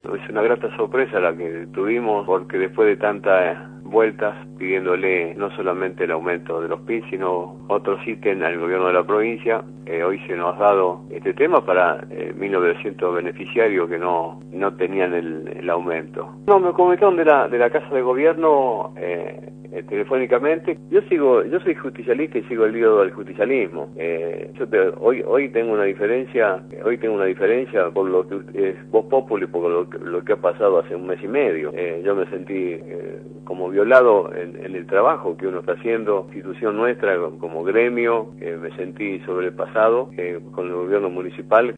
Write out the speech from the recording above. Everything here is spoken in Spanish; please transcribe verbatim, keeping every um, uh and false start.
Es una grata sorpresa la que tuvimos, porque después de tantas vueltas pidiéndole no solamente el aumento de los P I B, sino otros ítems al gobierno de la provincia, eh, hoy se nos ha dado este tema para eh, mil novecientos beneficiarios que no no tenían el, el aumento. No, me comentaron de la de la Casa de Gobierno eh, eh, telefónicamente. Yo sigo, yo soy justicialista y sigo el lío del justicialismo. Eh, yo te, hoy hoy tengo una diferencia, hoy tengo una diferencia por lo que es Voz Populi, por lo que, lo que ha pasado hace un mes y medio. Eh, yo me sentí eh, como violado en, en el trabajo que uno está haciendo, institución nuestra como gremio, eh, me sentí sobrepasado eh, con el gobierno municipal.